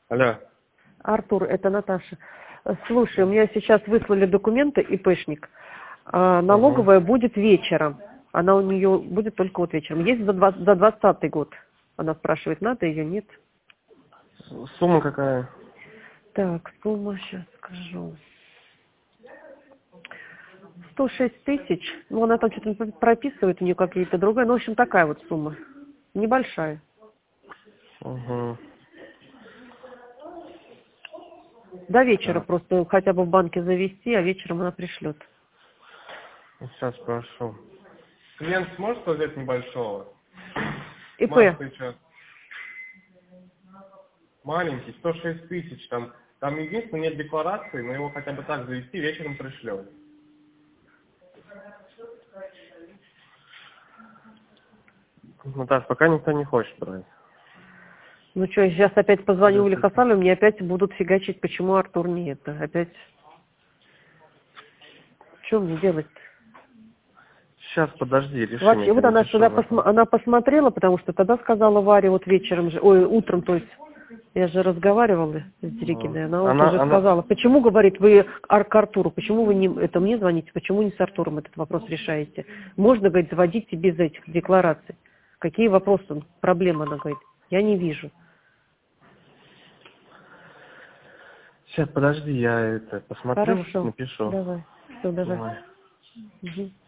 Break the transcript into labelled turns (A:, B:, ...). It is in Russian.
A: Алло.
B: Артур, это Наташа. Слушай, у меня сейчас выслали документы, ИПшник. Налоговая будет вечером. Она у нее будет только вот вечером. Есть за 2020 год. Она спрашивает, надо ее, нет?
A: Сумма какая?
B: Так, сумма, сейчас скажу. 106 тысяч. Ну, она там что-то прописывает, у нее какие-то другая. Ну, в общем, такая вот сумма. Небольшая.
A: Угу.
B: До вечера
A: Так.
B: просто хотя бы в банке завести, а вечером она пришлет.
A: Сейчас спрошу. Клиент сможет взять небольшого?
B: ИП.
A: Масло сейчас. Маленький, 106 тысяч. Там единственное нет декларации, но его хотя бы так завести, вечером пришлет. Наташ, пока никто не хочет брать.
B: Ну что, я сейчас опять позвоню Уле
A: Подождите.
B: Хасановне, мне опять будут фигачить, почему Артур не это. Опять. Что мне делать?
A: Сейчас, подожди, решим
B: Вообще,
A: я
B: вот
A: тебе
B: она
A: напишу.
B: сюда она посмотрела, потому что тогда сказала Варе вот вечером же, ой, утром, то есть, я же разговаривала с Дерикиной, она вот уже
A: Она...
B: сказала, почему, говорит, вы к Артуру, почему вы не, это мне звоните, почему не с Артуром этот вопрос решаете? Можно, говорит, заводить и без этих деклараций. Какие вопросы, проблемы, она говорит, я не вижу.
A: Сейчас, подожди, я это посмотрю,
B: Хорошо,
A: напишу.
B: давай, все, давай.
A: Давай.
B: Угу.